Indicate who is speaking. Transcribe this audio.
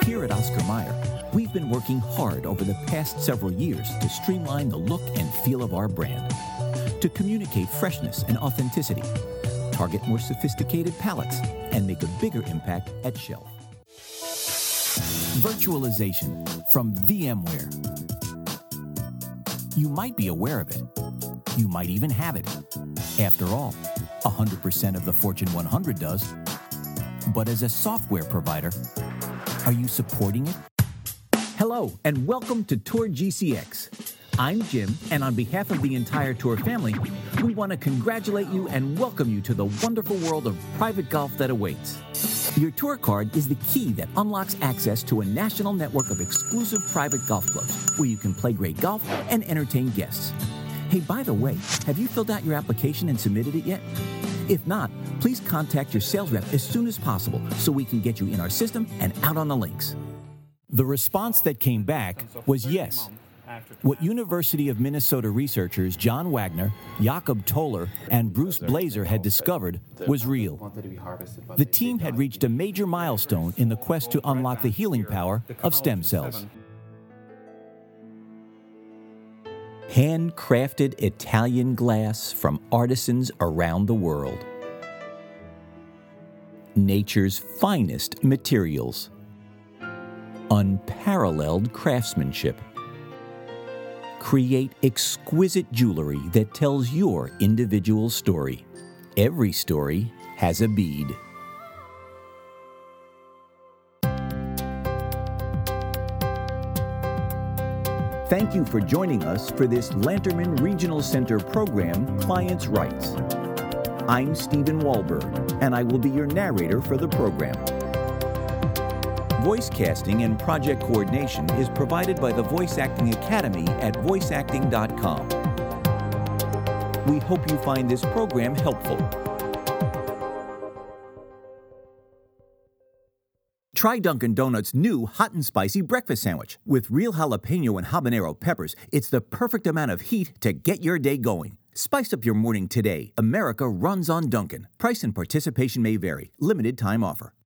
Speaker 1: Here at Oscar Mayer, we've been working hard over the past several years to streamline the look and feel of our brand, to communicate freshness and authenticity, target more sophisticated palettes, and make a bigger impact at shelf. Virtualization from VMware. You might be aware of it. You might even have it. After all, 100% of the Fortune 100 does. But as a software provider, are you supporting it? Hello, and welcome to Tour GCX. I'm Jim, and on behalf of the entire Tour family, we want to congratulate you and welcome you to the wonderful world of private golf that awaits. Your Tour card is the key that unlocks access to a national network of exclusive private golf clubs where you can play great golf and entertain guests. Hey, by the way, have you filled out your application and submitted it yet? If not, please contact your sales rep as soon as possible so we can get you in our system and out on the links. The response that came back was yes. What University of Minnesota researchers John Wagner, Jakob Toller, and Bruce Blazer had discovered was real. The team had reached a major milestone in the quest to unlock the healing power of stem cells. Handcrafted Italian glass from artisans around the world. Nature's finest materials. Unparalleled craftsmanship. Create exquisite jewelry that tells your individual story. Every story has a bead. Thank you for joining us for this Lanterman Regional Center program, Clients' Rights. I'm Stephen Wahlberg, and I will be your narrator for the program. Voice casting and project coordination is provided by the Voice Acting Academy at voiceacting.com. We hope you find this program helpful. Try Dunkin' Donuts' new hot and spicy breakfast sandwich. With real jalapeno and habanero peppers, it's the perfect amount of heat to get your day going. Spice up your morning today. America runs on Dunkin'. Price and participation may vary. Limited time offer.